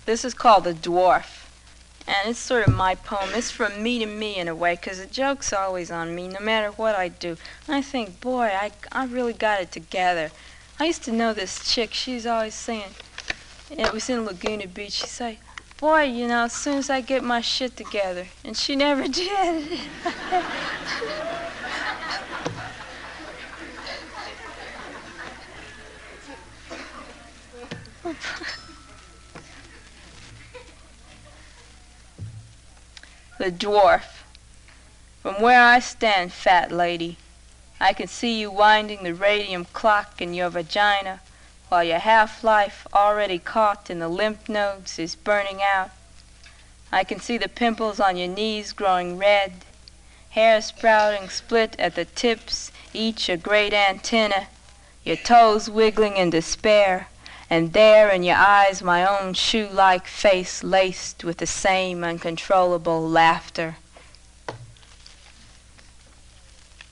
This is called The Dwarf, and it's sort of my poem. It's from me to me in a way, 'cause the joke's always on me, no matter what I do. And I think, boy, I really got it together. I used to know this chick. She's always saying, it was in Laguna Beach, she'd say, boy, you know, as soon as I get my shit together. And she never did. The Dwarf. From where I stand, fat lady, I can see you winding the radium clock in your vagina while your half-life, already caught in the lymph nodes, is burning out. I can see the pimples on your knees growing red, hair sprouting split at the tips, each a great antenna, your toes wiggling in despair, and there in your eyes my own shoe-like face laced with the same uncontrollable laughter.